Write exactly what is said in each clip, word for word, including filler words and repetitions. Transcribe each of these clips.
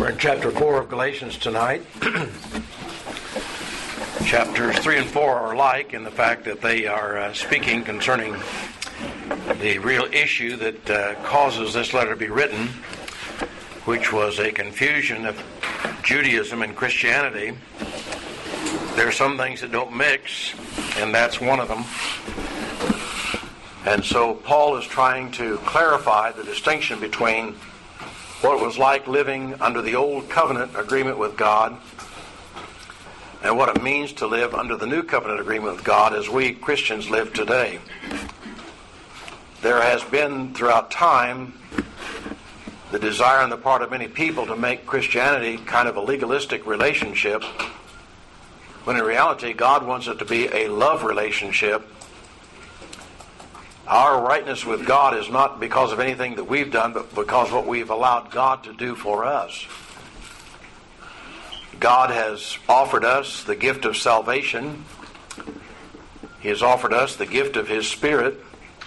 We're in chapter four of Galatians tonight. Chapters three and four are alike in the fact that they are uh, speaking concerning the real issue that uh, causes this letter to be written, which was a confusion of Judaism and Christianity. There are some things that don't mix, and that's one of them. And so Paul is trying to clarify the distinction between what it was like living under the old covenant agreement with God and what it means to live under the new covenant agreement with God as we Christians live today. There has been throughout time the desire on the part of many people to make Christianity kind of a legalistic relationship, when in reality God wants it to be a love relationship. Our rightness with God is not because of anything that we've done, but because of what we've allowed God to do for us. God has offered us the gift of salvation. He has offered us the gift of His Spirit.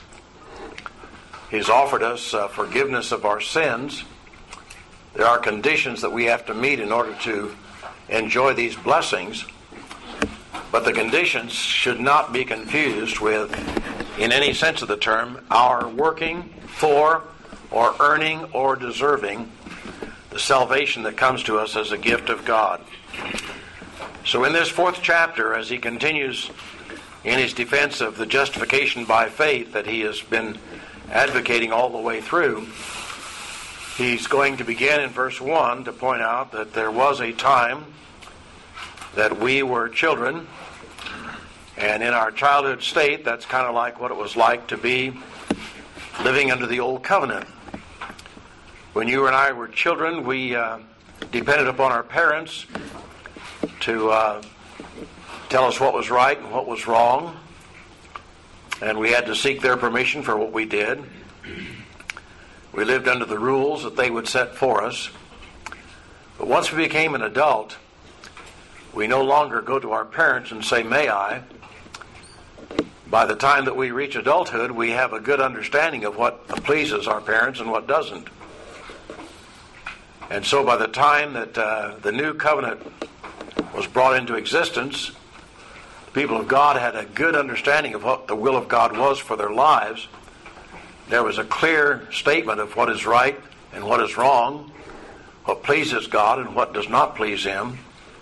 He's offered us uh, forgiveness of our sins. There are conditions that we have to meet in order to enjoy these blessings, but the conditions should not be confused with, in any sense of the term, our working for or earning or deserving the salvation that comes to us as a gift of God. So in this fourth chapter, as he continues in his defense of the justification by faith that he has been advocating all the way through, he's going to begin in verse one to point out that there was a time that we were children, and in our childhood state, that's kind of like what it was like to be living under the old covenant. When you and I were children, we uh, depended upon our parents to uh, tell us what was right and what was wrong, and we had to seek their permission for what we did. We lived under the rules that they would set for us. But once we became an adult, we no longer go to our parents and say, "May I?" By the time that we reach adulthood, we have a good understanding of what pleases our parents and what doesn't. And so by the time that uh, the new covenant was brought into existence, the people of God had a good understanding of what the will of God was for their lives. There was a clear statement of what is right and what is wrong, what pleases God and what does not please Him.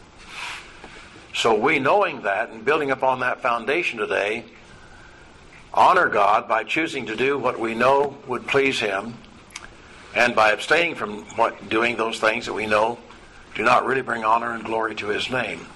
So we, knowing that and building upon that foundation today, honor God by choosing to do what we know would please Him, and by abstaining from what doing those things that we know do not really bring honor and glory to His name.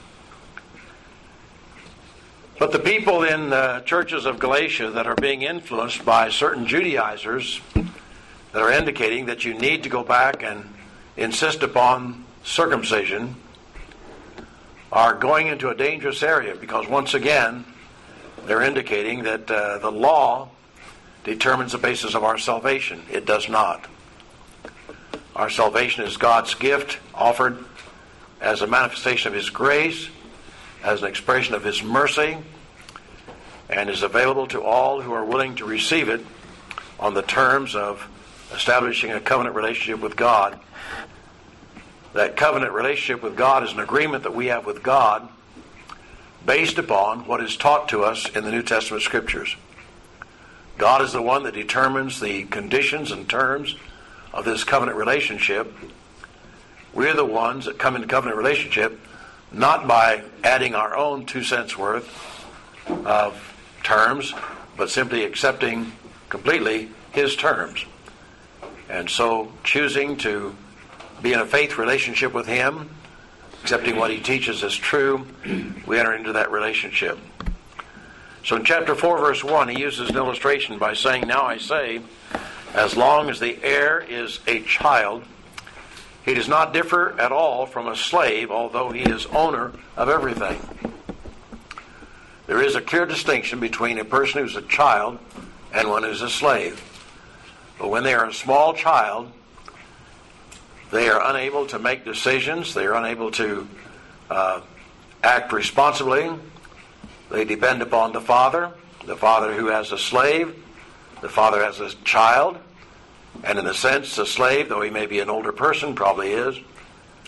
But the people in the churches of Galatia that are being influenced by certain Judaizers that are indicating that you need to go back and insist upon circumcision are going into a dangerous area, because once again they're indicating that uh, the law determines the basis of our salvation. It does not. Our salvation is God's gift offered as a manifestation of His grace, as an expression of His mercy, and is available to all who are willing to receive it on the terms of establishing a covenant relationship with God. That covenant relationship with God is an agreement that we have with God based upon what is taught to us in the New Testament Scriptures. God is the one that determines the conditions and terms of this covenant relationship. We're the ones that come into covenant relationship not by adding our own two cents worth of terms, but simply accepting completely His terms. And so choosing to be in a faith relationship with Him, accepting what He teaches as true, we enter into that relationship. So in chapter four, verse one, he uses an illustration by saying, "Now I say, as long as the heir is a child, he does not differ at all from a slave, although he is owner of everything." There is a clear distinction between a person who's a child and one who's a slave. But when they are a small child, they are unable to make decisions. They are unable to uh, act responsibly. They depend upon the father, the father who has a slave, the father has a child, and in a sense, a slave, though he may be an older person, probably is,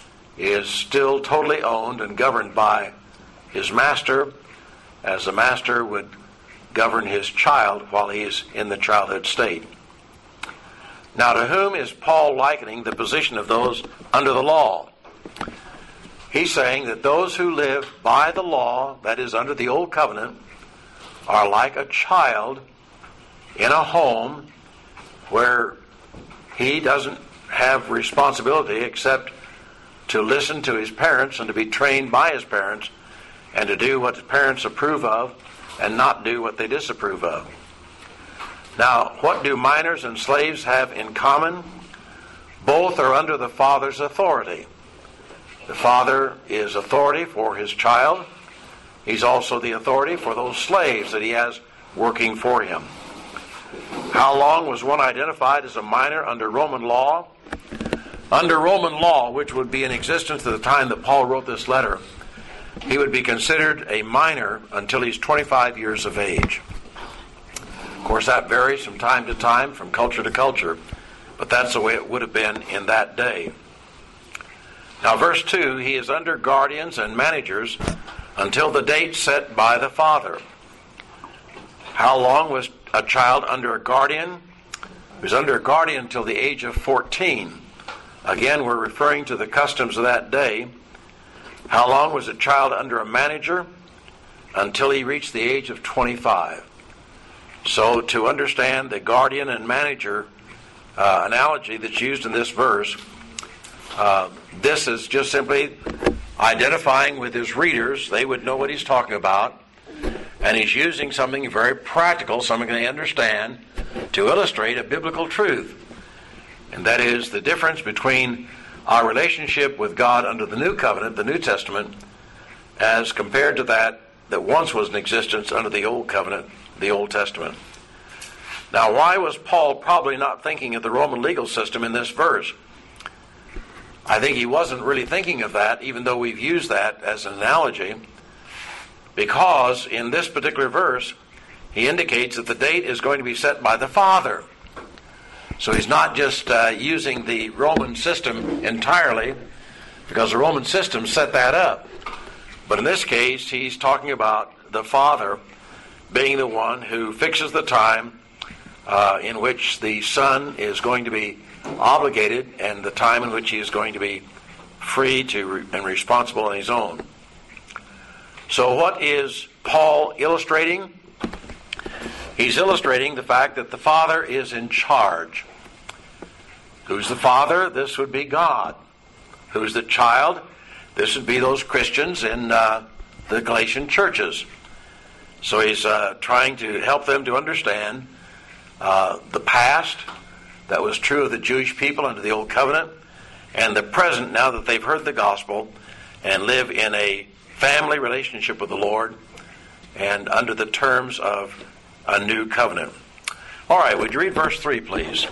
is still totally owned and governed by his master, as the master would govern his child while he's in the childhood state. Now, to whom is Paul likening the position of those under the law? He's saying that those who live by the law, that is, under the old covenant, are like a child in a home where he doesn't have responsibility except to listen to his parents and to be trained by his parents and to do what the parents approve of and not do what they disapprove of. Now, what do minors and slaves have in common? Both are under the father's authority. The father is authority for his child. He's also the authority for those slaves that he has working for him. How long was one identified as a minor under Roman law? Under Roman law, which would be in existence at the time that Paul wrote this letter, he would be considered a minor until he's twenty-five years of age. Of course, that varies from time to time, from culture to culture, but that's the way it would have been in that day. Now, verse two, he is under guardians and managers until the date set by the father. How long was a child under a guardian? He was under a guardian until the age of fourteen. Again, we're referring to the customs of that day. How long was a child under a manager? Until he reached the age of twenty-five. So, to understand the guardian and manager uh, analogy that's used in this verse, uh, this is just simply identifying with his readers. They would know what he's talking about. And he's using something very practical, something they understand, to illustrate a biblical truth. And that is the difference between our relationship with God under the New Covenant, the New Testament, as compared to that that once was in existence under the Old Covenant, the Old Testament. Now, why was Paul probably not thinking of the Roman legal system in this verse? I think he wasn't really thinking of that, even though we've used that as an analogy, because in this particular verse, he indicates that the date is going to be set by the Father. So he's not just uh, using the Roman system entirely, because the Roman system set that up. But in this case, he's talking about the Father being the one who fixes the time uh, in which the Son is going to be obligated and the time in which he is going to be free to re- and responsible on his own. So what is Paul illustrating? He's illustrating the fact that the Father is in charge. Who's the Father? This would be God. Who's the child? This would be those Christians in uh, the Galatian churches. So he's uh, trying to help them to understand uh, the past that was true of the Jewish people under the Old Covenant, and the present now that they've heard the gospel and live in a family relationship with the Lord and under the terms of a new covenant. All right, would you read verse three, please?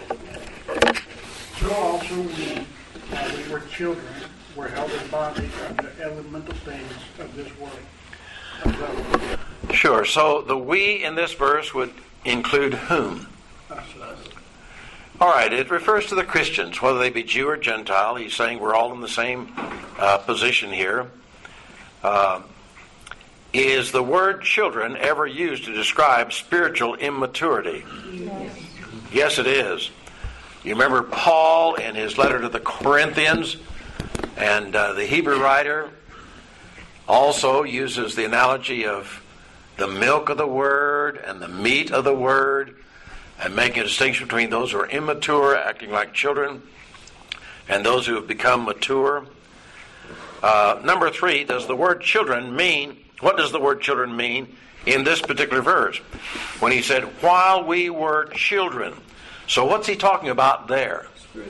So also we, while we were children, were held in bondage under elemental things of this world. Sure. So the we in this verse would include whom? Us. All right. It refers to the Christians, whether they be Jew or Gentile. He's saying we're all in the same uh, position here. Uh, is the word children ever used to describe spiritual immaturity? Yes. Yes, it is. You remember Paul in his letter to the Corinthians, and uh, the Hebrew writer also uses the analogy of the milk of the word and the meat of the word, and making a distinction between those who are immature, acting like children, and those who have become mature. Uh, number three, does the word children mean, what does the word children mean in this particular verse? When he said, while we were children. So what's he talking about there?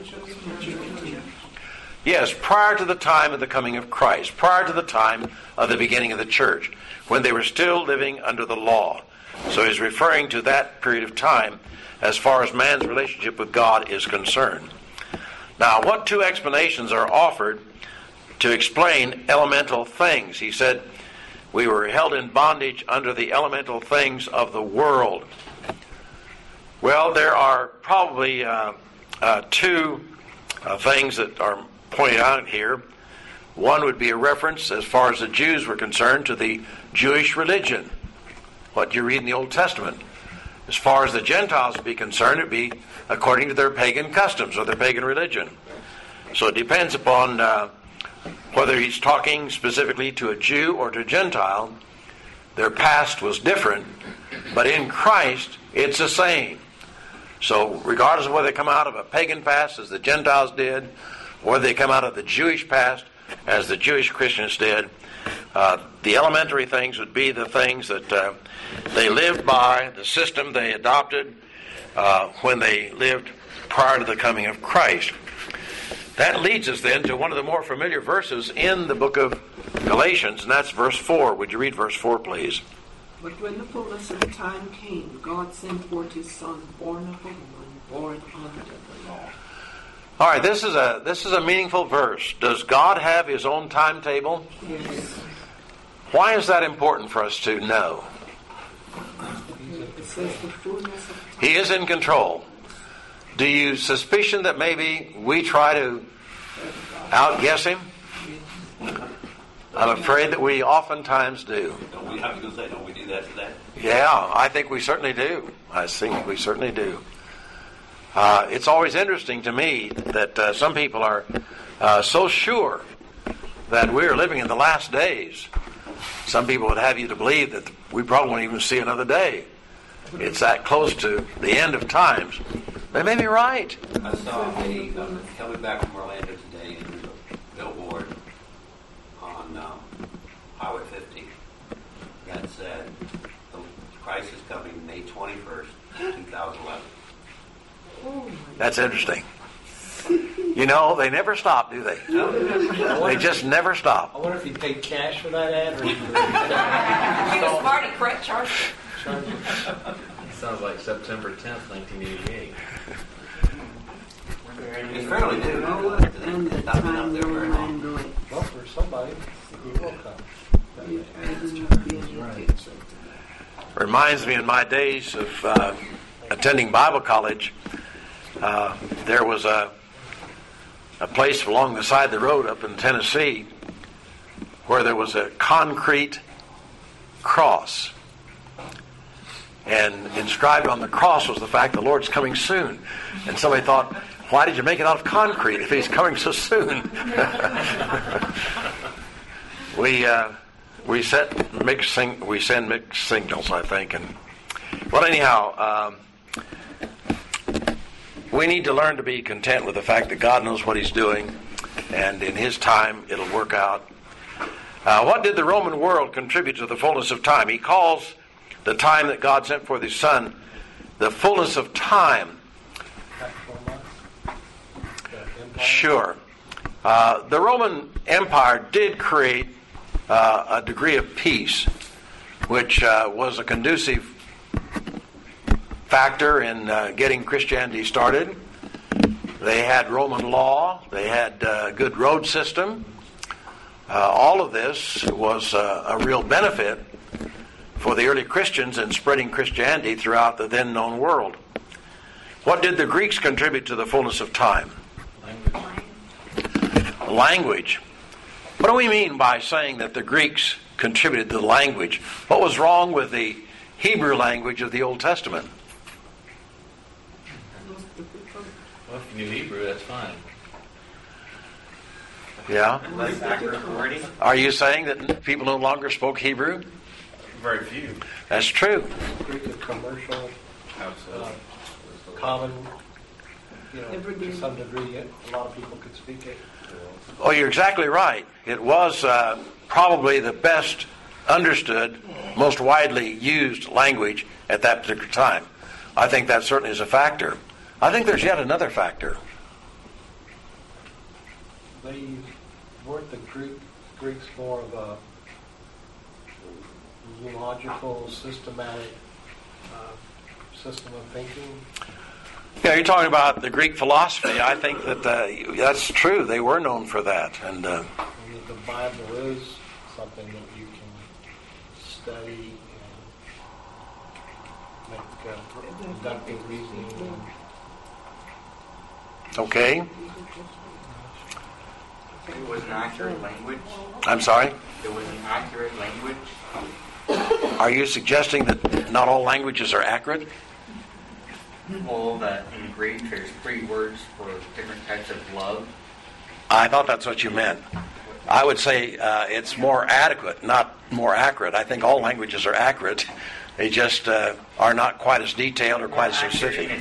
Yes, prior to the time of the coming of Christ, prior to the time of the beginning of the church, when they were still living under the law. So he's referring to that period of time as far as man's relationship with God is concerned. Now, what two explanations are offered to explain elemental things? He said, we were held in bondage under the elemental things of the world. Well, there are probably uh, uh, two uh, things that are pointed out here. One would be a reference, as far as the Jews were concerned, to the Jewish religion, what you read in the Old Testament. As far as the Gentiles would be concerned, it would be according to their pagan customs or their pagan religion. So it depends upon uh, whether he's talking specifically to a Jew or to a Gentile. Their past was different, but in Christ it's the same. So regardless of whether they come out of a pagan past as the Gentiles did, or whether they come out of the Jewish past as the Jewish Christians did, uh, the elementary things would be the things that uh, they lived by, the system they adopted uh, when they lived prior to the coming of Christ. That leads us then to one of the more familiar verses in the book of Galatians, and that's verse four. Would you read verse four, please? But when the fullness of time came, God sent forth his Son, born of a woman, born under the law. All right, this is a this is a meaningful verse. Does God have his own timetable? Yes. Why is that important for us to know? It says the fullness of time. He is in control. Do you suspicion that maybe we try to outguess him? I'm afraid that we oftentimes do. Don't we, I was going to say, don't we do that today? Yeah, I think we certainly do. I think we certainly do. Uh, it's always interesting to me that uh, some people are uh, so sure that we're living in the last days. Some people would have you to believe that we probably won't even see another day. It's that close to the end of times. They may be right. I saw a, um, coming back from Orlando today, and there's a billboard on um, Highway fifty that said, Christ is coming May twenty-first, two thousand eleven. That's interesting. You know, they never stop, do they? No. They just never stop. I wonder if he paid cash for that ad or he He was smart and correct charge. Sounds like September tenth, nineteen eighty-eight. It's fairly new. Noah and the time no man go. Well, for somebody, he will come. You adding up the education. Reminds me in my days of uh, attending Bible college, uh, there was a a place along the side of the road up in Tennessee where there was a concrete cross. And inscribed on the cross was the fact the Lord's coming soon. And somebody thought, why did you make it out of concrete if he's coming so soon? we uh, we set mixed sing- we send mixed signals, I think. And well, anyhow, um, we need to learn to be content with the fact that God knows what he's doing, and in his time it'll work out. Uh, what did the Roman world contribute to the fullness of time? He calls the time that God sent forth his Son the fullness of time. Sure. Uh, the Roman Empire did create uh, a degree of peace, which uh, was a conducive factor in uh, getting Christianity started. They had Roman law. They had a good road system. Uh, all of this was uh, a real benefit for the early Christians in spreading Christianity throughout the then known world. What did the Greeks contribute to the fullness of time? Language. Language. What do we mean by saying that the Greeks contributed to the language? What was wrong with the Hebrew language of the Old Testament? Well, if you knew Hebrew, that's fine. Yeah? Less accurate wording? Are you saying that people no longer spoke Hebrew? Very few. That's true. Greek is commercial, Absolutely. uh, common, you know, to some degree. A lot of people could speak it. Oh, you're exactly right. It was uh, probably the best understood, most widely used language at that particular time. I think that certainly is a factor. I think there's yet another factor. They weren't the Greek, Greeks more of a logical, systematic uh, system of thinking? Yeah, you're talking about the Greek philosophy. I think that uh, that's true. They were known for that. And uh, I mean, the Bible is something that you can study and make uh, deductive reasoning. okay. It was an accurate language. I'm sorry? It was an accurate language. Are you suggesting that not all languages are accurate? Well, that in Greek there's three words for different types of love. I thought that's what you meant. I would say uh, it's more adequate, not more accurate. I think all languages are accurate. They just uh, are not quite as detailed or quite as specific.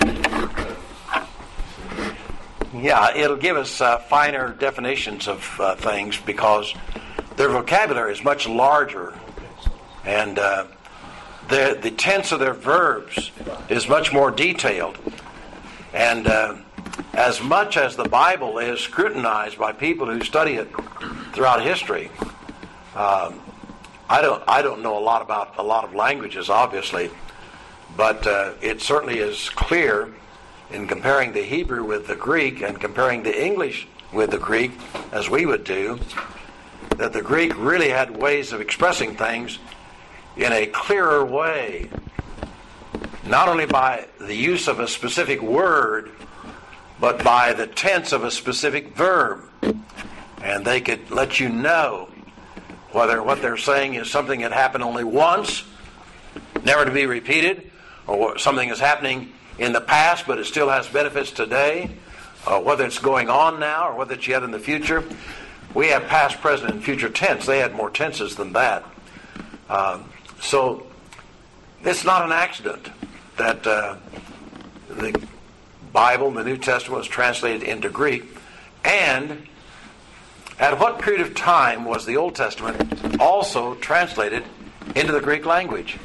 Yeah, it'll give us uh, finer definitions of uh, things because their vocabulary is much larger, and uh, the the tense of their verbs is much more detailed. And uh, as much as the Bible is scrutinized by people who study it throughout history, um, I don't I don't know a lot about a lot of languages, obviously, but uh, it certainly is clear in comparing the Hebrew with the Greek and comparing the English with the Greek, as we would do, that the Greek really had ways of expressing things in a clearer way, not only by the use of a specific word, but by the tense of a specific verb. And they could let you know whether what they're saying is something that happened only once, never to be repeated, or something is happening in the past but it still has benefits today, or whether it's going on now or whether it's yet in the future. We have past, present, and future tense. They had more tenses than that. Uh, so it's not an accident that uh, the Bible, the New Testament, was translated into Greek. And at what period of time was the Old Testament also translated into the Greek language?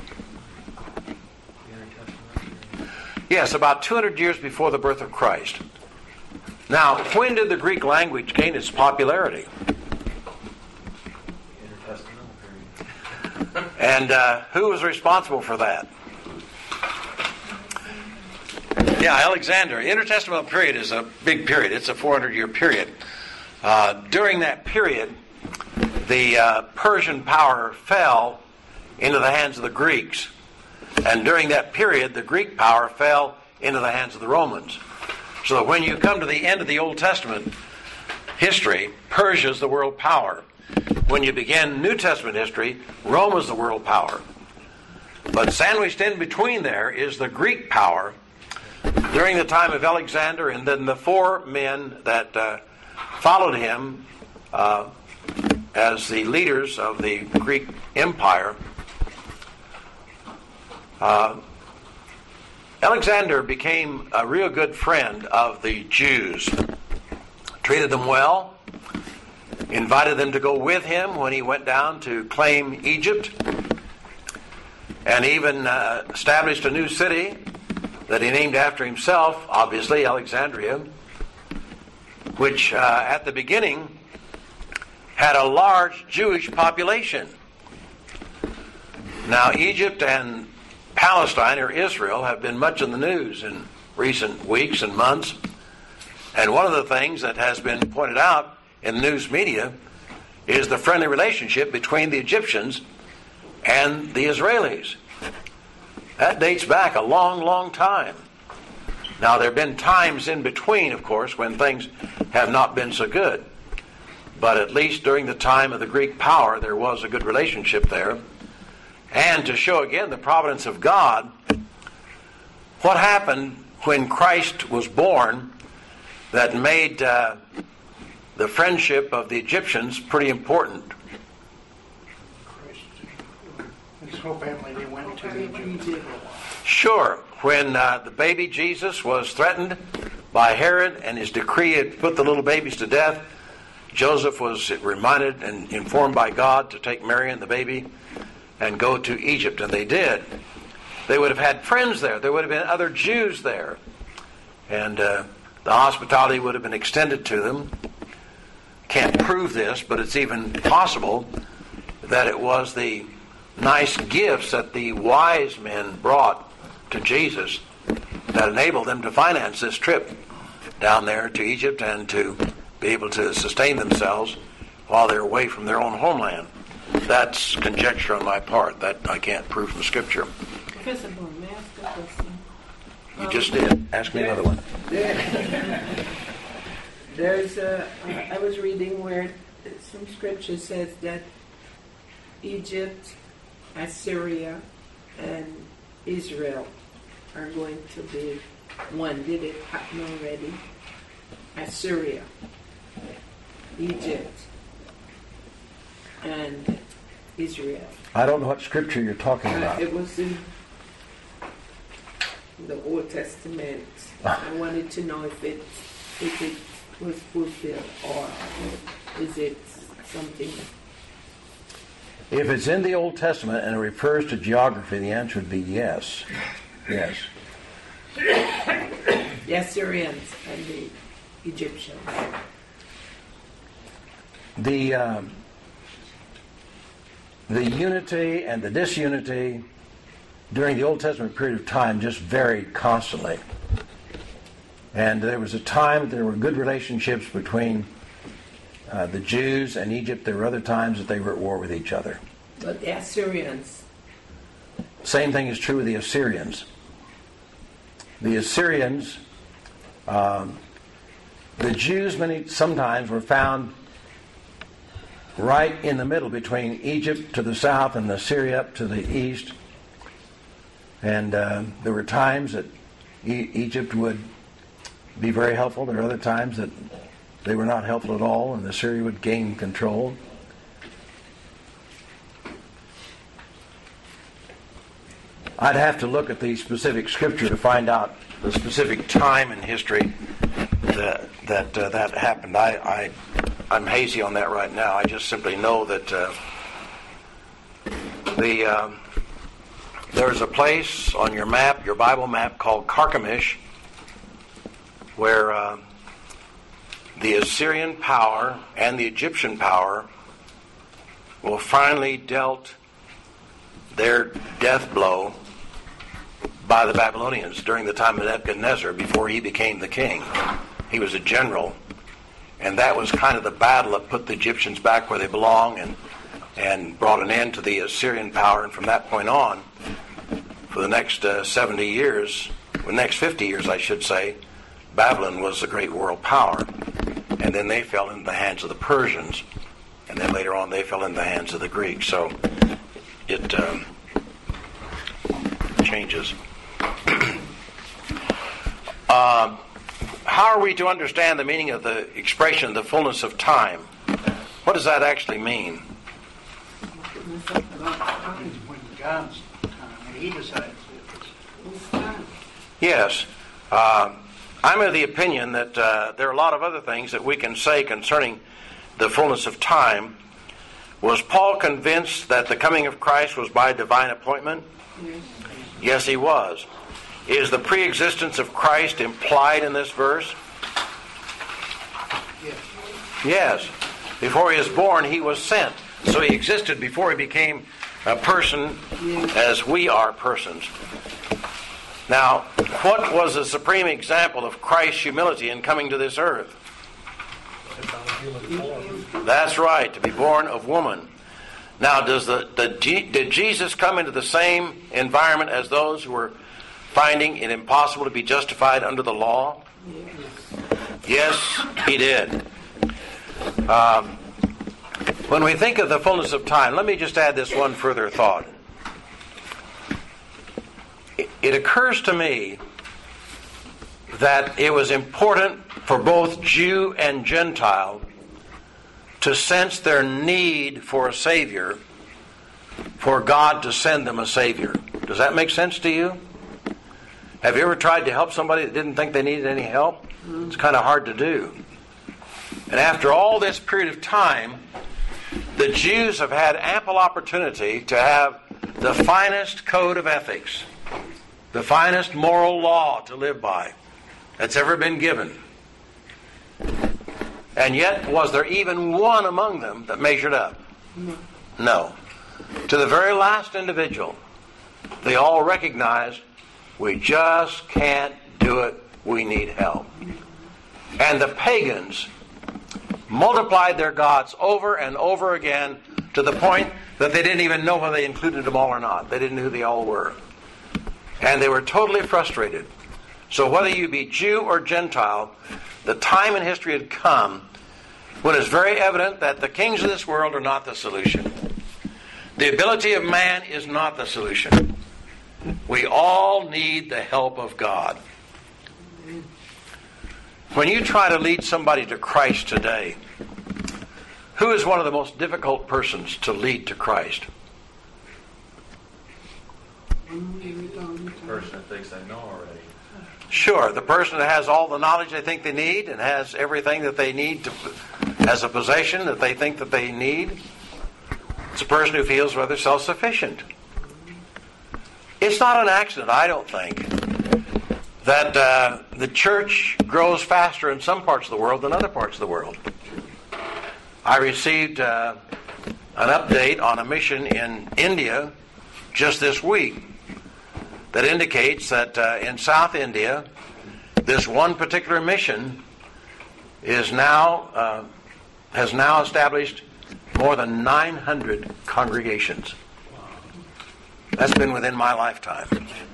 Yes, about two hundred years before the birth of Christ. Now, when did the Greek language gain its popularity? And uh, who was responsible for that? Yeah, Alexander. Intertestamental period is a big period. It's a four hundred year period. Uh, during that period, the uh, Persian power fell into the hands of the Greeks. And during that period, the Greek power fell into the hands of the Romans. So that when you come to the end of the Old Testament history, Persia's the world power. When you begin New Testament history, Rome is the world power. But sandwiched in between there is the Greek power during the time of Alexander, and then the four men that uh, followed him uh, as the leaders of the Greek Empire. Uh, Alexander became a real good friend of the Jews, treated them well, invited them to go with him when he went down to claim Egypt, and even uh, established a new city that he named after himself, obviously Alexandria, which uh, at the beginning had a large Jewish population. Now, Egypt and Palestine, or Israel, have been much in the news in recent weeks and months. And one of the things that has been pointed out in the news media is the friendly relationship between the Egyptians and the Israelis. That dates back a long, long time. Now, there have been times in between, of course, when things have not been so good. But at least during the time of the Greek power, there was a good relationship there. And to show again the providence of God, what happened when Christ was born that made uh, the friendship of the Egyptians pretty important? His whole family, they went to Egypt. Sure. When uh, the baby Jesus was threatened by Herod and his decree had put the little babies to death, Joseph was reminded and informed by God to take Mary and the baby and go to Egypt, and they did. They would have had friends there. There would have been other Jews there. And uh, the hospitality would have been extended to them. Can't prove this, but it's even possible that it was the nice gifts that the wise men brought to Jesus that enabled them to finance this trip down there to Egypt and to be able to sustain themselves while they're away from their own homeland. That's conjecture on my part. That I can't prove from Scripture. Professor Bourne, may I ask a question? You just did. Ask me another one. There's a, uh, I was reading where some scripture says that Egypt, Assyria, and Israel are going to be one. Did it happen already? Assyria, Egypt, and Israel. I don't know what scripture you're talking Uh, about. it was in the Old Testament. I wanted to know if it if it was fulfilled or is it something. If it's in the Old Testament and it refers to geography, the answer would be yes. Yes. The Assyrians and the Egyptians. The um, the unity and the disunity during the Old Testament period of time just varied constantly. And there was a time there were good relationships between uh, the Jews and Egypt. There were other times that they were at war with each other. But the Assyrians. Same thing is true with the Assyrians. The Assyrians, um, the Jews many sometimes were found right in the middle between Egypt to the south and Assyria up to the east. And uh, there were times that e- Egypt would be very helpful. There were other times that they were not helpful at all, and Assyria would gain control. I'd have to look at the specific scripture to find out the specific time in history that that uh, that happened. I, I I'm hazy on that right now. I just simply know that uh, the um, there's a place on your map, your Bible map, called Carchemish, where uh, the Assyrian power and the Egyptian power will finally dealt their death blow by the Babylonians during the time of Nebuchadnezzar before he became the king. He was a general, and that was kind of the battle that put the Egyptians back where they belong and and brought an end to the Assyrian power. And from that point on, for the next uh, seventy years, the next fifty years I should say, Babylon was the great world power. And then they fell into the hands of the Persians, and then later on they fell into the hands of the Greeks. So it um, changes. uh, how are we to understand the meaning of the expression, the fullness of time? What does that actually mean? When God's time, when He decides it. Yes. Uh, I'm of the opinion that uh, there are a lot of other things that we can say concerning the fullness of time. Was Paul convinced that the coming of Christ was by divine appointment? Yes. Yes, he was. Is the pre-existence of Christ implied in this verse? Yes. Yes. Before he was born, he was sent. So he existed before he became a person as we are persons. Now, what was the supreme example of Christ's humility in coming to this earth? That's right, to be born of woman. Now, does the, the did Jesus come into the same environment as those who were finding it impossible to be justified under the law? Yes, he did. Um, when we think of the fullness of time, let me just add this one further thought. It, it occurs to me that it was important for both Jew and Gentile to sense their need for a Savior, for God to send them a Savior. Does that make sense to you? Have you ever tried to help somebody that didn't think they needed any help? It's kind of hard to do. And after all this period of time, the Jews have had ample opportunity to have the finest code of ethics, the finest moral law to live by that's ever been given. And yet, was there even one among them that measured up? No. No. To the very last individual, they all recognized, we just can't do it, we need help. And the pagans multiplied their gods over and over again to the point that they didn't even know whether they included them all or not. They didn't know who they all were. And they were totally frustrated. So whether you be Jew or Gentile, the time in history had come when it's very evident that the kings of this world are not the solution. The ability of man is not the solution. We all need the help of God. When you try to lead somebody to Christ today, who is one of the most difficult persons to lead to Christ? The person that thinks they know already. Sure, the person that has all the knowledge they think they need and has everything that they need to, as a possession that they think that they need. It's a person who feels rather self-sufficient. It's not an accident, I don't think, that uh, the church grows faster in some parts of the world than other parts of the world. I received uh, an update on a mission in India just this week that indicates that uh, in South India, this one particular mission is now uh, has now established more than nine hundred congregations. That's been within my lifetime.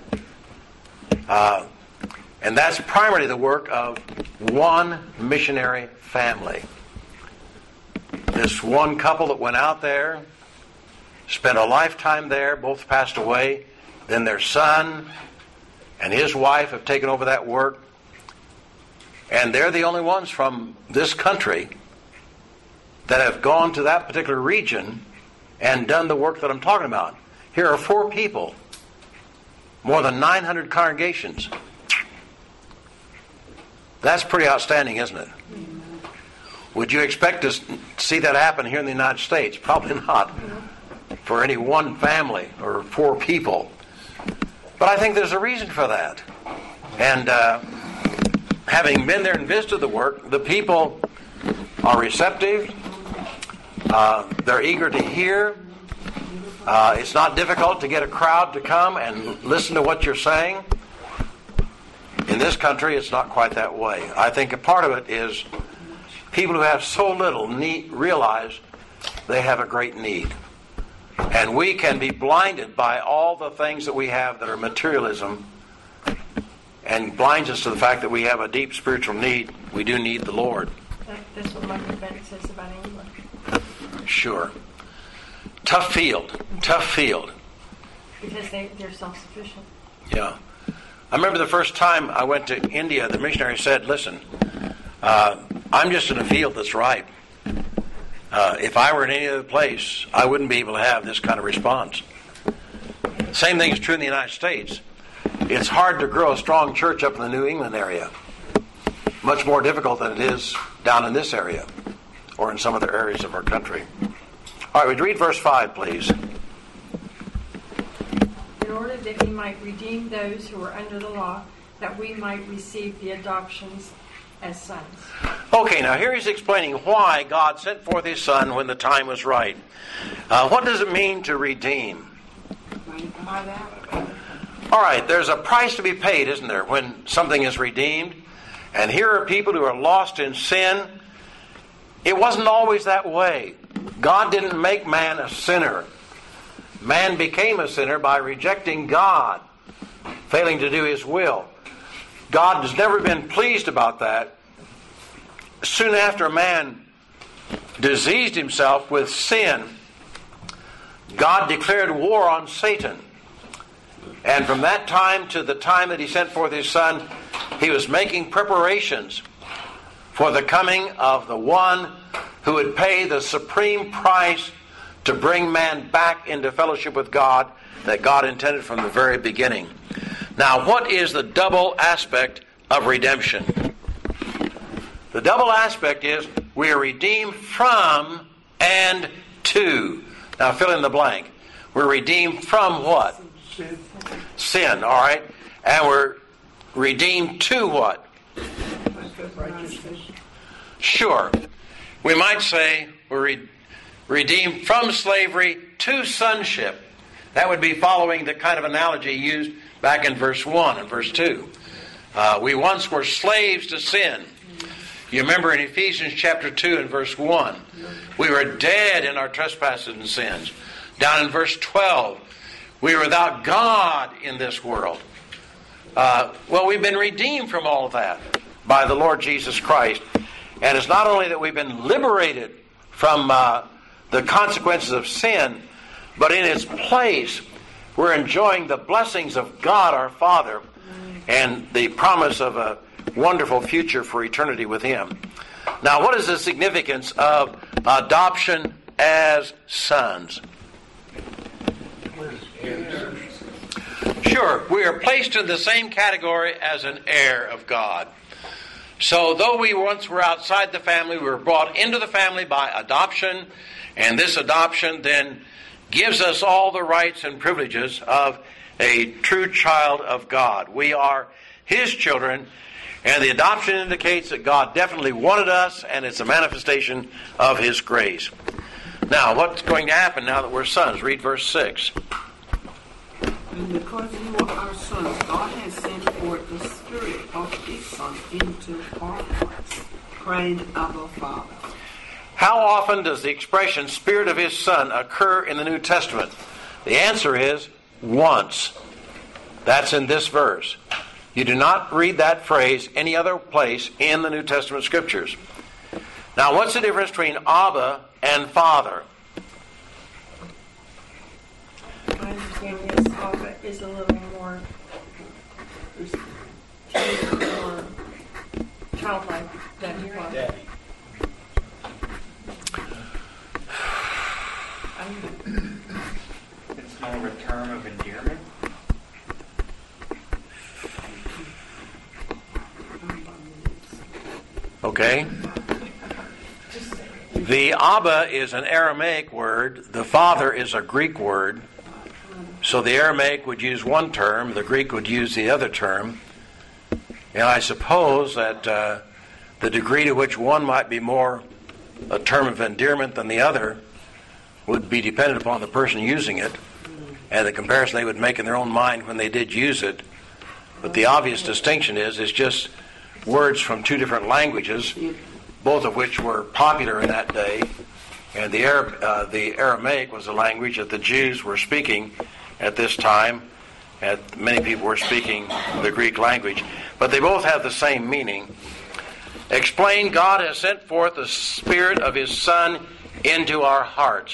Uh, and that's primarily the work of one missionary family. This one couple that went out there, spent a lifetime there, both passed away. Then their son and his wife have taken over that work. And they're the only ones from this country that have gone to that particular region and done the work that I'm talking about. Here are four people, more than nine hundred congregations. That's pretty outstanding, isn't it? Would you expect to see that happen here in the United States? Probably not. For any one family or four people. But I think there's a reason for that. And uh, having been there and visited the work, the people are receptive. Uh, they're eager to hear. Uh, it's not difficult to get a crowd to come and listen to what you're saying. In this country, it's not quite that way. I think a part of it is people who have so little need realize they have a great need. And we can be blinded by all the things that we have that are materialism and blinds us to the fact that we have a deep spiritual need. We do need the Lord. That, that's what Michael Bennett says about England. Sure. Tough field. Tough field. Because they, they're self-sufficient. Yeah. I remember the first time I went to India, the missionary said, listen, uh, I'm just in a field that's ripe. Uh, if I were in any other place, I wouldn't be able to have this kind of response. Same thing is true in the United States. It's hard to grow a strong church up in the New England area. Much more difficult than it is down in this area or in some other areas of our country. All right, would you read verse five, please? In order that he might redeem those who were under the law, that we might receive the adoptions as sons. Okay, now here he's explaining why God sent forth his Son when the time was right. Uh, what does it mean to redeem? All right, there's a price to be paid, isn't there, when something is redeemed? And here are people who are lost in sin. It wasn't always that way. God didn't make man a sinner. Man became a sinner by rejecting God, failing to do his will. God has never been pleased about that. Soon after man diseased himself with sin, God declared war on Satan. And from that time to the time that he sent forth his Son, he was making preparations for the coming of the one who would pay the supreme price to bring man back into fellowship with God that God intended from the very beginning. Now, what is the double aspect of redemption? The double aspect is we are redeemed from and to. Now, fill in the blank. We're redeemed from what? Sin. Sin, all right. And we're redeemed to what? Righteousness. Sure. We might say we're re- redeemed from slavery to sonship. That would be following the kind of analogy used back in verse one and verse two. Uh, we once were slaves to sin. You remember in Ephesians chapter two and verse one, we were dead in our trespasses and sins. Down in verse twelve, we were without God in this world. Uh, well, we've been redeemed from all of that. by the Lord Jesus Christ. And it's not only that we've been liberated from uh, the consequences of sin, but in its place, we're enjoying the blessings of God our Father and the promise of a wonderful future for eternity with Him. Now, what is the significance of adoption as sons? Sure, we are placed in the same category as an heir of God. So though we once were outside the family, we were brought into the family by adoption, and this adoption then gives us all the rights and privileges of a true child of God. We are His children, and the adoption indicates that God definitely wanted us, and it's a manifestation of His grace. Now, what's going to happen now that we're sons? Read verse six. And because you are our sons, God has sent forth the Spirit of His Son into our hearts, crying, Abba, Father. How often does the expression Spirit of His Son occur in the New Testament? The answer is once. That's in this verse. You do not read that phrase any other place in the New Testament Scriptures. Now, what's the difference between Abba and Father? My understanding is Abba is a little more, more childlike than Father. Daddy. It's more of a term of endearment. Okay. The Abba is an Aramaic word. The Father is a Greek word. So the Aramaic would use one term. The Greek would use the other term. And I suppose that uh, the degree to which one might be more a term of endearment than the other would be dependent upon the person using it and the comparison they would make in their own mind when they did use it. But the obvious distinction is it's just words from two different languages, both of which were popular in that day. And the Arab, uh, the Aramaic was a language that the Jews were speaking at this time. And many people were speaking the Greek language. But they both have the same meaning. Explain, God has sent forth the Spirit of His Son into our hearts.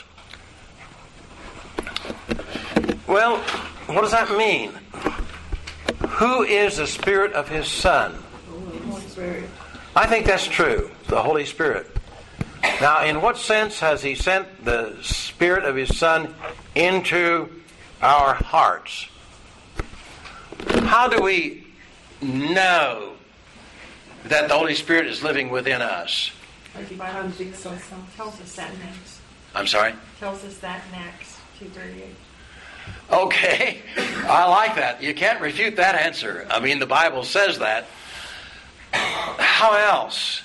Well, what does that mean? Who is the Spirit of His Son? I think that's true, the Holy Spirit. Now, in what sense has He sent the Spirit of His Son into our hearts? How do we know that the Holy Spirit is living within us? The Bible tells us that next. I'm sorry? Tells us that next, two thirty-eight. Okay, I like that. You can't refute that answer. I mean, the Bible says that. How else?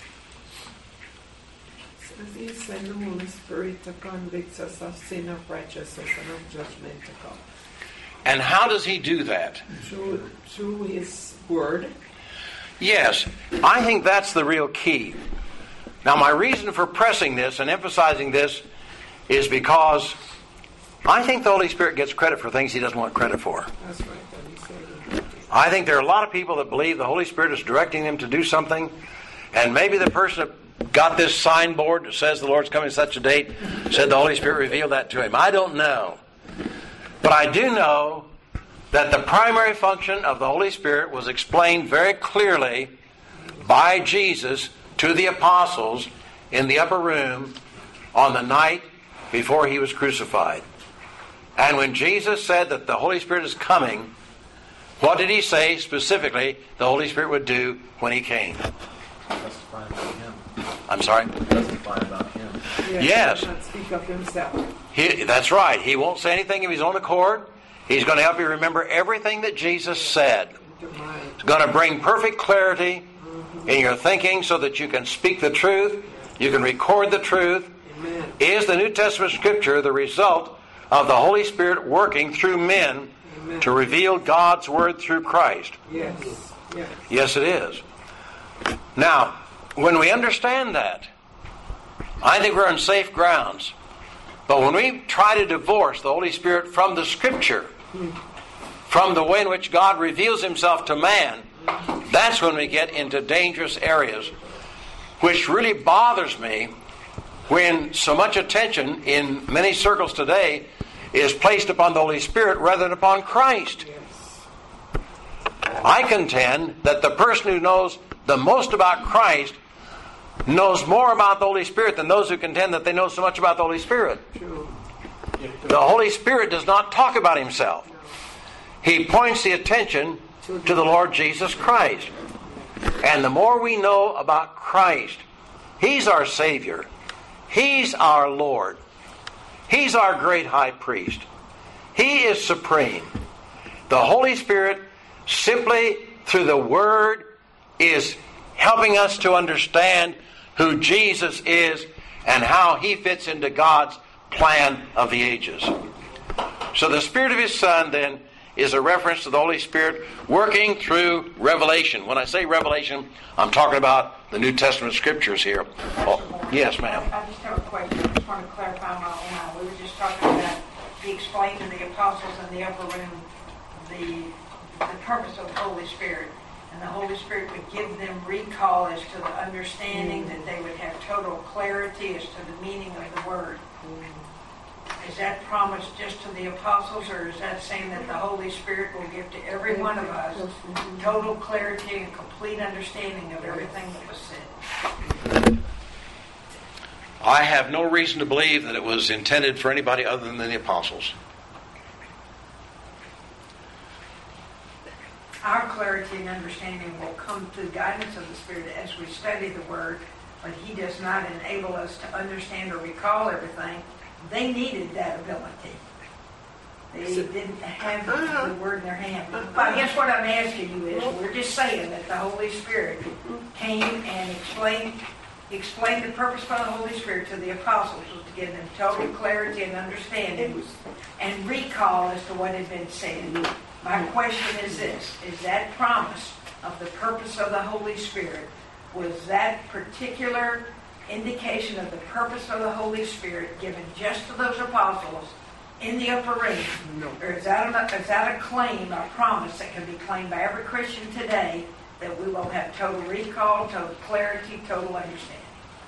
He sent the Holy Spirit to convict us of sin, of righteousness, and of judgment to come. And how does He do that? Through, through His Word. Yes, I think that's the real key. Now, my reason for pressing this and emphasizing this is because I think the Holy Spirit gets credit for things He doesn't want credit for. That's right. I think there are a lot of people that believe the Holy Spirit is directing them to do something, and maybe the person that got this signboard that says the Lord's coming such a date said the Holy Spirit revealed that to him. I don't know. But I do know that the primary function of the Holy Spirit was explained very clearly by Jesus to the apostles in the upper room on the night before He was crucified. And when Jesus said that the Holy Spirit is coming, what did He say specifically the Holy Spirit would do when He came? Testify about Him. I'm sorry? Testify about Him. Yes. He does not speak of Himself. He, that's right. He won't say anything of His own accord. He's going to help you remember everything that Jesus said. It's going to bring perfect clarity in your thinking so that you can speak the truth, you can record the truth. Amen. Is the New Testament Scripture the result of the Holy Spirit working through men Amen. to reveal God's Word through Christ? Yes. Yes. Yes, it is. Now, when we understand that, I think we're on safe grounds. But when we try to divorce the Holy Spirit from the Scripture, from the way in which God reveals Himself to man, That's when we get into dangerous areas, which really bothers me when so much attention in many circles today is placed upon the Holy Spirit rather than upon Christ. I contend that the person who knows the most about Christ knows more about the Holy Spirit than those who contend that they know so much about the Holy Spirit. True. The Holy Spirit does not talk about Himself. He points the attention to the Lord Jesus Christ. And the more we know about Christ, He's our Savior. He's our Lord. He's our great high priest. He is supreme. The Holy Spirit, simply through the Word, is helping us to understand who Jesus is and how He fits into God's plan of the ages. So the Spirit of His Son, then, is a reference to the Holy Spirit working through revelation. When I say revelation, I'm talking about the New Testament Scriptures here. Oh, yes, ma'am. I just have a question. I just want to clarify my own. We were just talking about He explained to the apostles in the upper room the, the purpose of the Holy Spirit. And the Holy Spirit would give them recall as to the understanding, mm. that they would have total clarity as to the meaning of the Word. Mm. Is that promised just to the apostles, or is that saying that the Holy Spirit will give to every one of us total clarity and complete understanding of everything that was said? I have no reason to believe that it was intended for anybody other than the apostles. Our clarity and understanding will come through guidance of the Spirit as we study the Word, but He does not enable us to understand or recall everything. They needed that ability. They didn't have the Word in their hand. But I guess what I'm asking you is, we're just saying that the Holy Spirit came and explained explained the purpose of the Holy Spirit to the apostles was to give them total clarity and understanding and recall as to what had been said. My question is this: is that promise of the purpose of the Holy Spirit, was that particular indication of the purpose of the Holy Spirit given just to those apostles in the upper room? No. Or is that, a, is that a claim, a promise that can be claimed by every Christian today, that we will have total recall, total clarity, total understanding?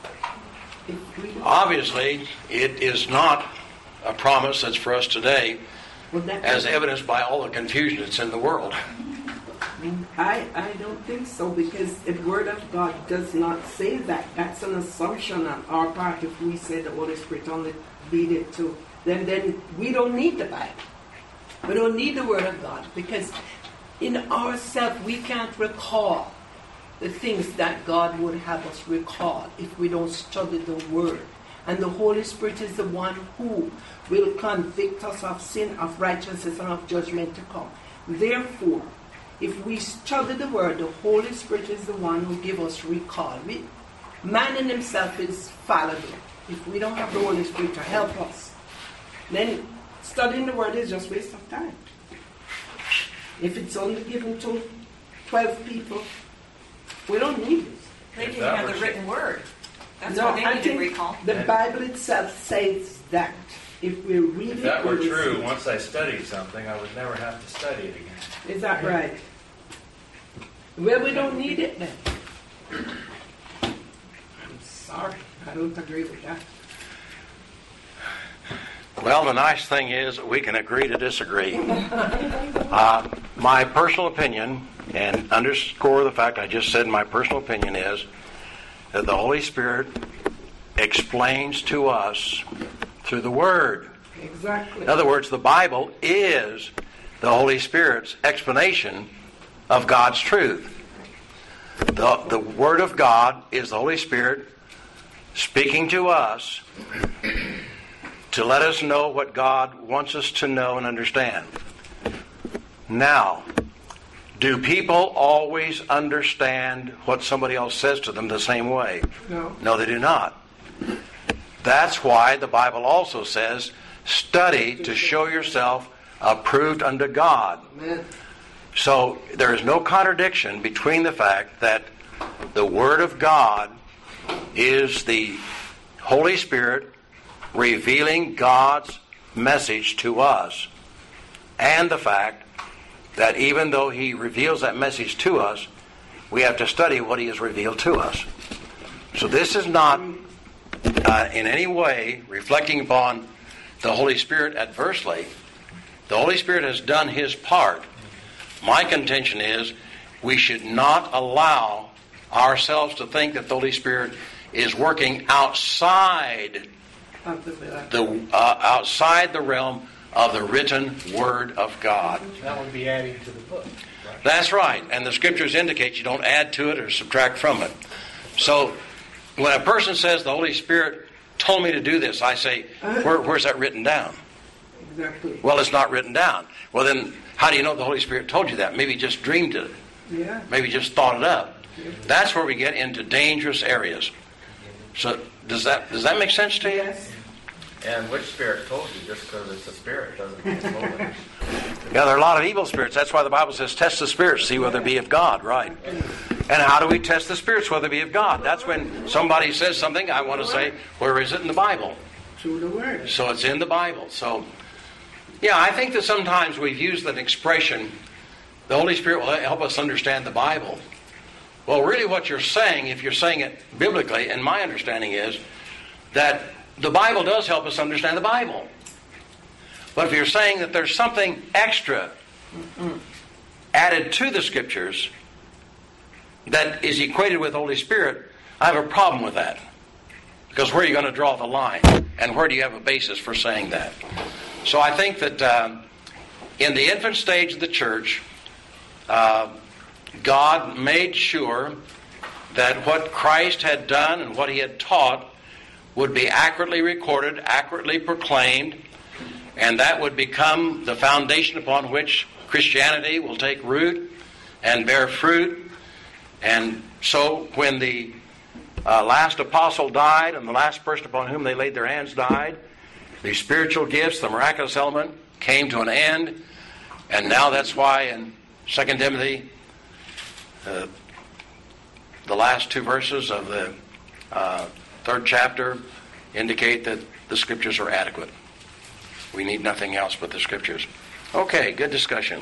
Obviously, it is not a promise that's for us today, as evidenced by all the confusion that's in the world. I, I don't think so, because the Word of God does not say that. That's an assumption on our part. If we say the Holy Spirit only lead it to, then, then we don't need the Bible. We don't need the Word of God, because in ourselves we can't recall the things that God would have us recall if we don't study the Word. And the Holy Spirit is the one who will convict us of sin, of righteousness, and of judgment to come. Therefore, if we study the Word, the Holy Spirit is the one who gives us recall. We, man in himself is fallible. If we don't have the Holy Spirit to help us, then studying the Word is just a waste of time. If it's only given to twelve people, we don't need it. They didn't have the written Word. That's no, what they I need to think recall. The Bible itself says that. If we read If it, that were we will true, see it. once I studied something, I would never have to study it again. Is that right? Well, we don't need it then. I'm sorry, I don't agree with that. Well, the nice thing is we can agree to disagree. Uh, my personal opinion, and underscore the fact I just said my personal opinion, is that the Holy Spirit explains to us through the Word. Exactly. In other words, the Bible is the Holy Spirit's explanation of God's truth. The, the Word of God is the Holy Spirit speaking to us to let us know what God wants us to know and understand. Now, do people always understand what somebody else says to them the same way? No. No, they do not. That's why the Bible also says, study to show yourself approved unto God. Amen. So there is no contradiction between the fact that the Word of God is the Holy Spirit revealing God's message to us, and the fact that even though He reveals that message to us, We have to study what He has revealed to us. So this is not uh, in any way reflecting upon the Holy Spirit adversely. The Holy Spirit has done His part. My contention is we should not allow ourselves to think that the Holy Spirit is working outside the uh, outside the realm of the written Word of God. That would be adding to the book. Right? That's right. And the Scriptures indicate you don't add to it or subtract from it. So when a person says the Holy Spirit told me to do this, I say, Where, where's that written down? Exactly. Well, it's not written down. Well, then how do you know the Holy Spirit told you that? Maybe you just dreamed it. Yeah. Maybe just thought it up. That's where we get into dangerous areas. So does that does that make sense to you? Yes. And which spirit told you? Just because it's a spirit doesn't mean it's holy. Yeah, there are a lot of evil spirits. That's why the Bible says, test the spirits, see whether they be of God, right? And how do we test the spirits, whether they be of God? That's when somebody says something, I want to say, where is it in the Bible? Through the Word. So it's in the Bible. So, yeah, I think that sometimes we've used that expression, the Holy Spirit will help us understand the Bible. Well, really what you're saying, if you're saying it biblically, and my understanding is that the Bible does help us understand the Bible. But if you're saying that there's something extra added to the Scriptures that is equated with the Holy Spirit, I have a problem with that. Because where are you going to draw the line? And where do you have a basis for saying that? So I think that uh, in the infant stage of the church, uh, God made sure that what Christ had done and what He had taught would be accurately recorded, accurately proclaimed, and that would become the foundation upon which Christianity will take root and bear fruit. And so when the uh, last apostle died and the last person upon whom they laid their hands died, the spiritual gifts, the miraculous element, came to an end. And now that's why in Second Timothy, uh, the last two verses of the uh, third chapter indicate that the Scriptures are adequate. We need nothing else but the Scriptures. Okay, good discussion.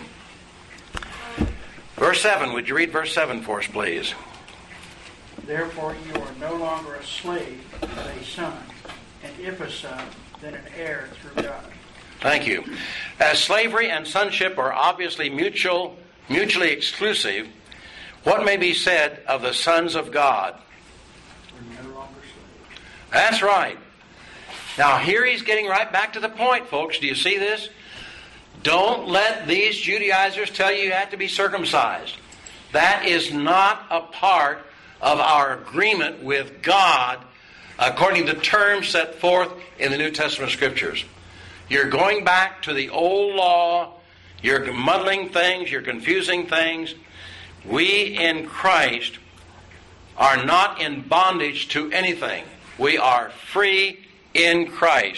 Verse seven, would you read verse seven for us, please? Therefore you are no longer a slave, but a son, and if a son, then an heir through God. Thank you. As slavery and sonship are obviously mutual, mutually exclusive, what may be said of the sons of God? We're no longer slaves. That's right. Now here he's getting right back to the point, folks. Do you see this? Don't let these Judaizers tell you you have to be circumcised. That is not a part of our agreement with God according to terms set forth in the New Testament Scriptures. You're going back to the old law. You're muddling things. You're confusing things. We in Christ are not in bondage to anything. We are free in Christ.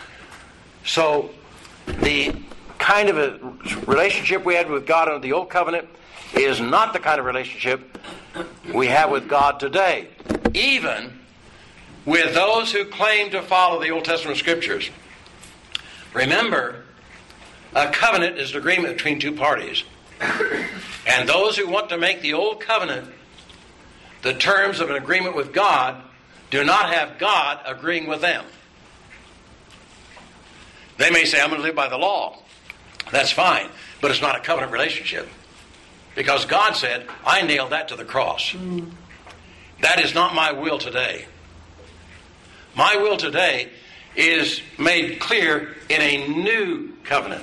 So the kind of a relationship we had with God under the Old Covenant is not the kind of relationship we have with God today, even with those who claim to follow the Old Testament Scriptures. Remember, a covenant is an agreement between two parties. And those who want to make the Old Covenant the terms of an agreement with God do not have God agreeing with them. They may say, I'm going to live by the law. That's fine, but it's not a covenant relationship. Because God said, I nailed that to the cross. Mm. That is not my will today. My will today is made clear in a new covenant.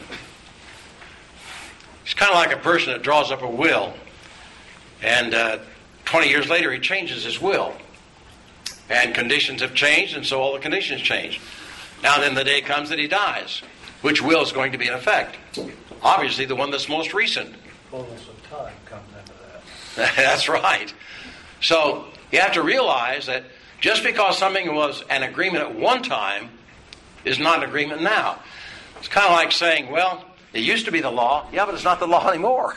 It's kind of like a person that draws up a will, and uh, twenty years later he changes his will. And conditions have changed, and so all the conditions change. Now then the day comes that he dies. Which will is going to be in effect? Obviously the one that's most recent. Fullness of time comes into that. That's right. So you have to realize that just because something was an agreement at one time is not an agreement now. It's kind of like saying, well, it used to be the law. Yeah, but it's not the law anymore.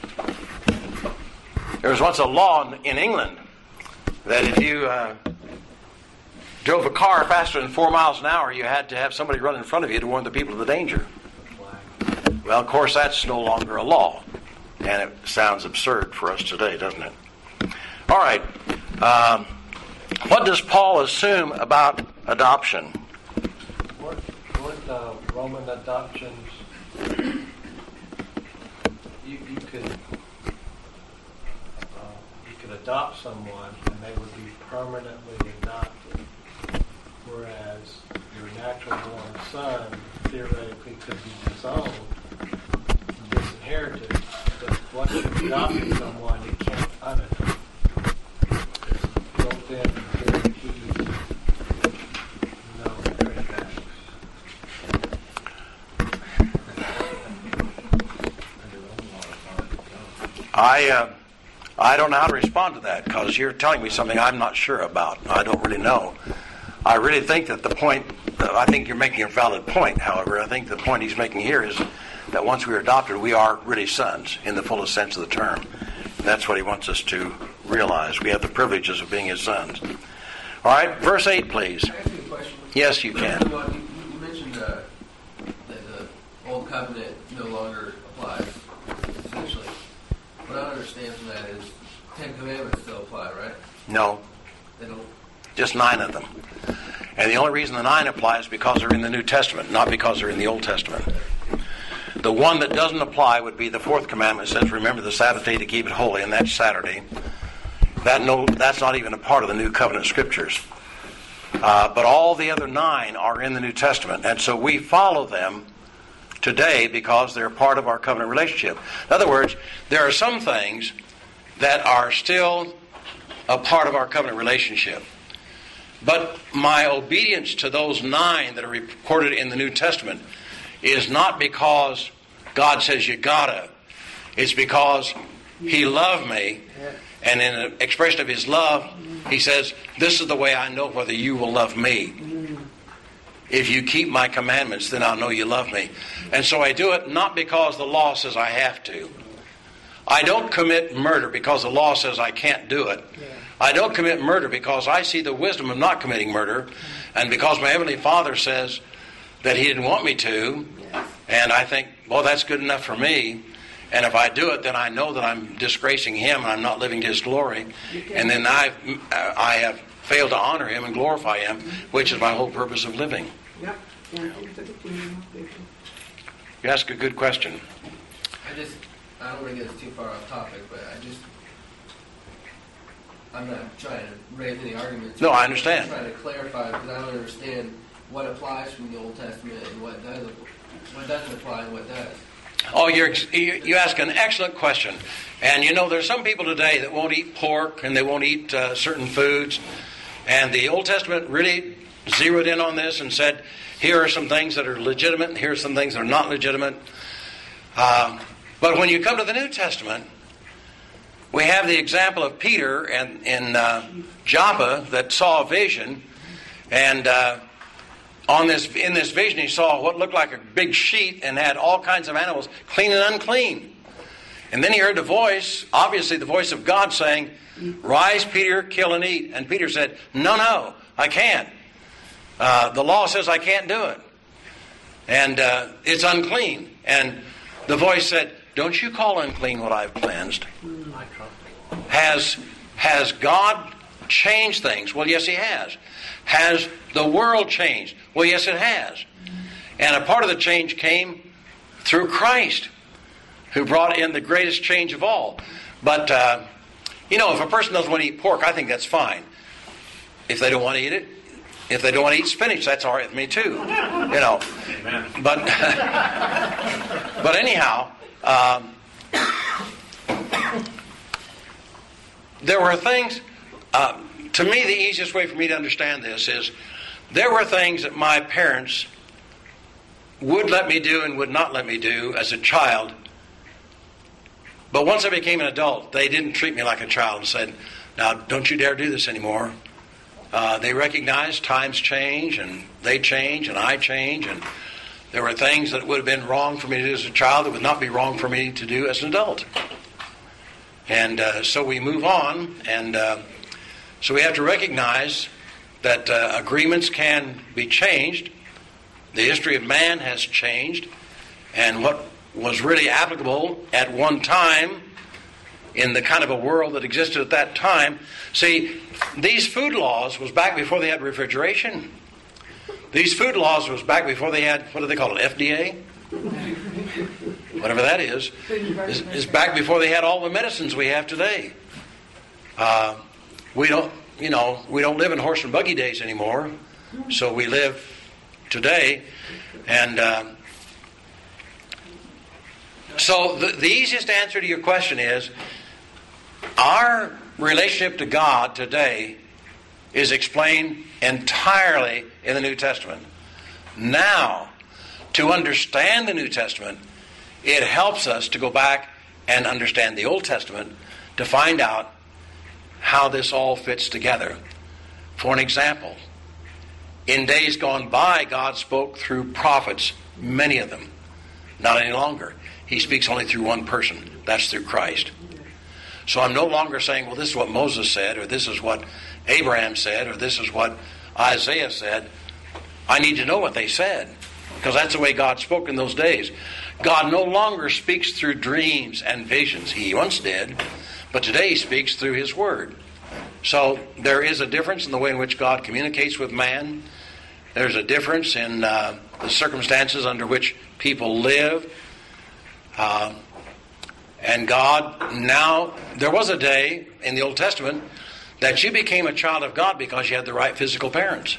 There was once a law in England that if you uh, drove a car faster than four miles an hour, you had to have somebody run in front of you to warn the people of the danger. Well, of course, that's no longer a law. And it sounds absurd for us today, doesn't it? All right. Um, what does Paul assume about adoption? Weren't, weren't uh, Roman adoptions, you, you could uh, you could adopt someone and they would be permanently adopted, whereas your natural born son theoretically could be disowned, disinherited, but once you've adopted someone, you can't unadopt. It's built in guarantees, no pushbacks. I uh, I don't know how to respond to that because you're telling me something I'm not sure about. I don't really know. I really think that the point, uh, I think you're making a valid point, however. I think the point he's making here is that once we're adopted, we are really sons in the fullest sense of the term. And that's what he wants us to realize. We have the privileges of being his sons. All right, verse eight, please. Can I ask you a question? Yes, you can. You, you, you mentioned uh, that the old covenant no longer applies, essentially. What I understand from that is Ten Commandments still apply, right? No. They don't. Just nine of them. And the only reason the nine apply is because they're in the New Testament, not because they're in the Old Testament. The one that doesn't apply would be the fourth commandment. It says, remember the Sabbath day to keep it holy, and that's Saturday. That no, that's not even a part of the New Covenant Scriptures. Uh, but all the other nine are in the New Testament, and so we follow them today because they're part of our covenant relationship. In other words, there are some things that are still a part of our covenant relationship. But my obedience to those nine that are recorded in the New Testament is not because God says you gotta. It's because He loved me, and in an expression of His love, He says, this is the way I know whether you will love me. If you keep my commandments, then I'll know you love me. And so I do it not because the law says I have to. I don't commit murder because the law says I can't do it. I don't commit murder because I see the wisdom of not committing murder, and because my Heavenly Father says that He didn't want me to, and I think, well, that's good enough for me. And if I do it, then I know that I'm disgracing Him and I'm not living to His glory. And then I've, I have failed to honor Him and glorify Him, which is my whole purpose of living. Yep. You ask a good question. I just, I don't want to get too far off topic, but I just, I'm not trying to raise any arguments. No, I understand. I'm trying to clarify because I don't understand what applies from the Old Testament and what doesn't, what doesn't apply and what does. Oh, you're, you ask an excellent question. And you know, there's some people today that won't eat pork and they won't eat uh, certain foods. And the Old Testament really zeroed in on this and said, here are some things that are legitimate and here are some things that are not legitimate. Uh, but when you come to the New Testament, we have the example of Peter and in uh, Joppa that saw a vision, and uh, on this in this vision he saw what looked like a big sheet and had all kinds of animals, clean and unclean. And then he heard the voice, obviously the voice of God, saying, "Rise, Peter, kill and eat." And Peter said, "No, no, I can't. Uh, the law says I can't do it, and uh, it's unclean." And the voice said, "Don't you call unclean what I've cleansed?" Has has God changed things? Well, yes, He has. Has the world changed? Well, yes, it has. And a part of the change came through Christ, who brought in the greatest change of all. But, uh, you know, if a person doesn't want to eat pork, I think that's fine. If they don't want to eat it, if they don't want to eat spinach, that's all right with me too. You know. Amen. But, but anyhow, um, there were things, uh, to me the easiest way for me to understand this is there were things that my parents would let me do and would not let me do as a child. But once I became an adult, they didn't treat me like a child and said, "Now, don't you dare do this anymore." Uh, they recognized times change and they change and I change, and there were things that would have been wrong for me to do as a child that would not be wrong for me to do as an adult. And uh, so we move on, and uh, so we have to recognize that uh, agreements can be changed. The history of man has changed, and what was really applicable at one time in the kind of a world that existed at that time. See, these food laws was back before they had refrigeration. These food laws was back before they had, what do they call it, F D A? Whatever that is. Is, is back before they had all the medicines we have today. Uh, we don't, you know, we don't live in horse and buggy days anymore. So we live today. And uh, so the, the easiest answer to your question is, our relationship to God today is explained entirely in the New Testament. Now, to understand the New Testament, it helps us to go back and understand the Old Testament to find out how this all fits together. For an example, in days gone by, God spoke through prophets, many of them. Not any longer. He speaks only through one person. That's through Christ. So I'm no longer saying, well, this is what Moses said, or this is what Abraham said, or this is what Isaiah said. I need to know what they said, because that's the way God spoke in those days. God no longer speaks through dreams and visions. He once did, but today He speaks through His Word. So there is a difference in the way in which God communicates with man. There's a difference in uh, the circumstances under which people live. Uh, and God now, there was a day in the Old Testament that you became a child of God because you had the right physical parents.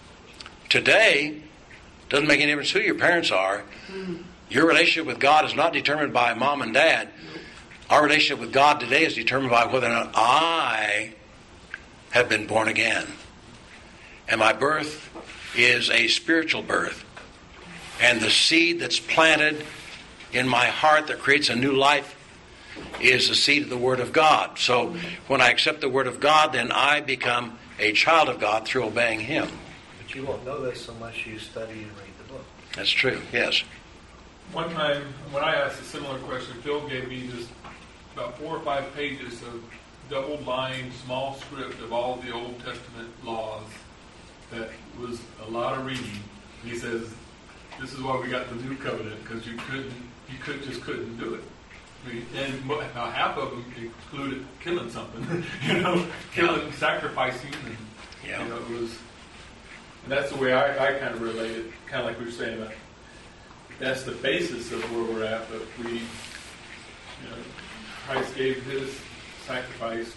Today, doesn't make any difference who your parents are. Your relationship with God is not determined by mom and dad. Our relationship with God today is determined by whether or not I have been born again. And my birth is a spiritual birth. And the seed that's planted in my heart that creates a new life is the seed of the Word of God. So when I accept the Word of God, then I become a child of God through obeying Him. But you won't know this unless you study and read the book. That's true, yes. One time, when I asked a similar question, Phil gave me just about four or five pages of double-lined small script of all the Old Testament laws. That was a lot of reading. He says, "This is why we got the New Covenant, because you couldn't, you could just couldn't do it." I mean, and about half of them included killing something, you know, killing, sacrificing, and Yeah. you know, it was. And that's the way I, I kind of relate it, kind of like we were saying about. That's the basis of where we're at, but we, you know, Christ gave His sacrifice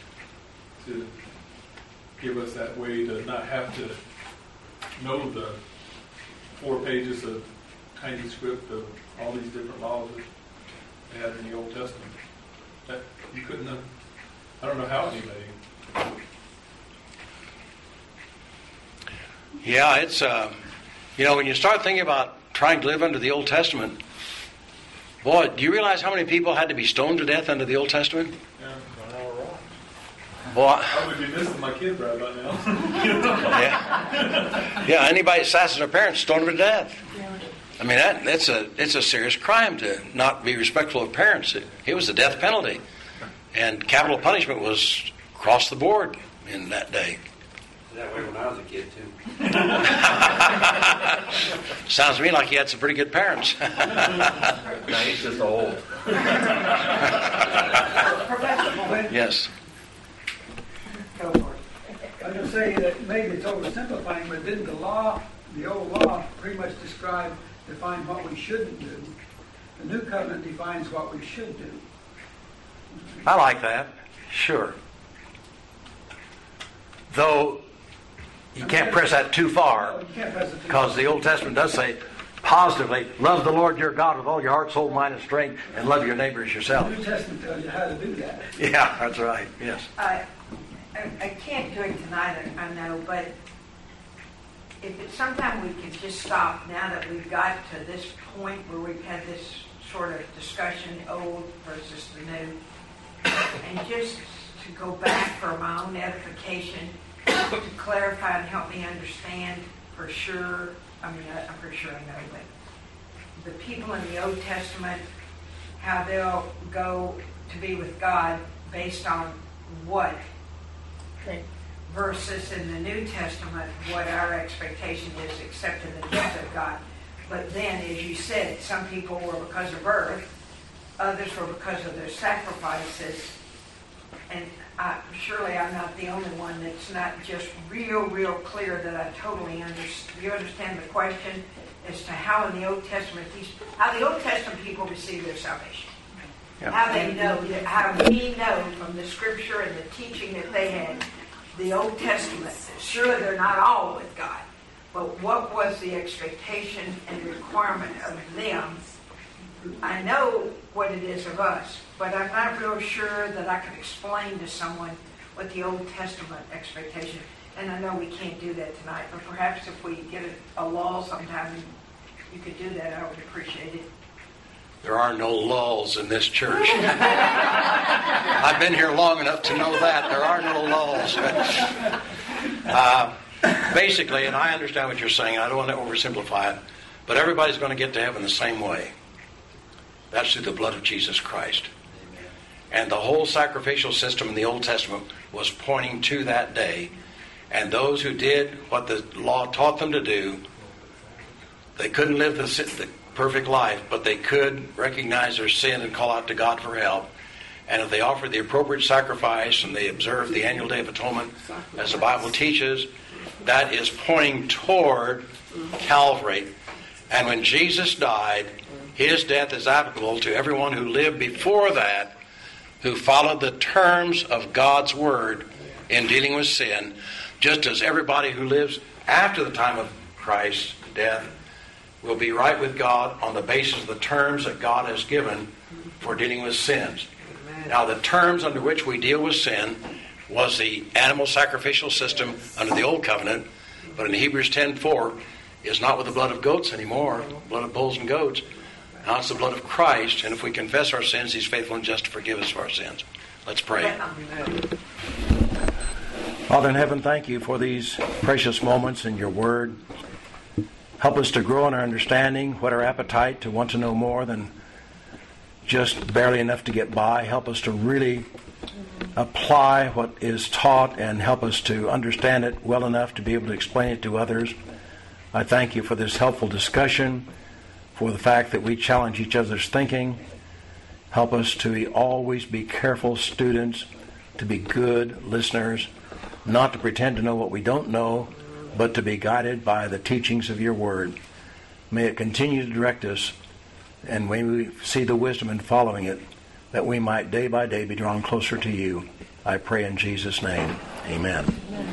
to give us that way to not have to know the four pages of tiny script of all these different laws that they had in the Old Testament. That you couldn't have, I don't know how anybody. Yeah, it's, uh, you know, when you start thinking about trying to live under the Old Testament, boy, do you realize how many people had to be stoned to death under the Old Testament? Yeah, Boy, I would be missing my kid right about now. yeah, yeah. Anybody that assassins their parents, stone them to death. I mean, that that's a it's a serious crime to not be respectful of parents. It, it was the death penalty, and capital punishment was across the board in that day. That way when I was a kid too. Sounds to me like you had some pretty good parents. No, he's just old. Yes. Go for it. I was going to say that maybe it's oversimplifying, but didn't the law, the old law, pretty much describe, define what we shouldn't do? The new covenant defines what we should do. I like that. Sure. Though you can't press that too far, You can't press it too because the Old Testament does say positively, love the Lord your God with all your heart, soul, mind, and strength, and love your neighbor as yourself. The New Testament tells you how to do that. Yeah, that's right. Yes. I, I, I can't do it tonight, I I know, but if it's sometime we could just stop now that we've got to this point where we've had this sort of discussion, old versus the new, and just to go back for my own edification, to clarify and help me understand for sure. I mean, I, I'm pretty sure I know, but the people in the Old Testament, how they'll go to be with God based on what? Okay. Versus in the New Testament, what our expectation is accepting the gifts of God. But then, as you said, some people were because of birth, others were because of their sacrifices. And I, surely I'm not the only one that's not just real, real clear that I totally understand. You understand the question as to how in the Old Testament, these, how the Old Testament people receive their salvation. Yeah. How they know, how we know from the Scripture and the teaching that they had, the Old Testament. Surely they're not all with God, but what was the expectation and requirement of them? I know what it is of us, but I'm not real sure that I can explain to someone what the Old Testament expectation. And I know we can't do that tonight, but perhaps if we get a, a law sometime, you could do that. I would appreciate it. There are no lulls in this church. I've been here long enough to know that. There are no lulls. uh, basically, and I understand what you're saying, I don't want to oversimplify it, but everybody's going to get to heaven the same way. That's through the blood of Jesus Christ. And the whole sacrificial system in the Old Testament was pointing to that day. And those who did what the law taught them to do, they couldn't live the, the perfect life, but they could recognize their sin and call out to God for help. And if they offered the appropriate sacrifice and they observed the annual Day of Atonement, as the Bible teaches, that is pointing toward Calvary. And when Jesus died, his death is applicable to everyone who lived before that, who followed the terms of God's Word in dealing with sin, just as everybody who lives after the time of Christ's death will be right with God on the basis of the terms that God has given for dealing with sins. Now, the terms under which we deal with sin was the animal sacrificial system under the Old Covenant, but in Hebrews ten four is not with the blood of goats anymore, blood of bulls and goats. Now it's the blood of Christ, and if we confess our sins, He's faithful and just to forgive us of our sins. Let's pray. Father in heaven, thank you for these precious moments in your Word. Help us to grow in our understanding, whet our appetite to want to know more than just barely enough to get by. Help us to really apply what is taught and help us to understand it well enough to be able to explain it to others. I thank you for this helpful discussion, for the fact that we challenge each other's thinking. Help us to always be careful students, to be good listeners, not to pretend to know what we don't know, but to be guided by the teachings of your Word. May it continue to direct us, and when we see the wisdom in following it, that we might day by day be drawn closer to you. I pray in Jesus' name. Amen.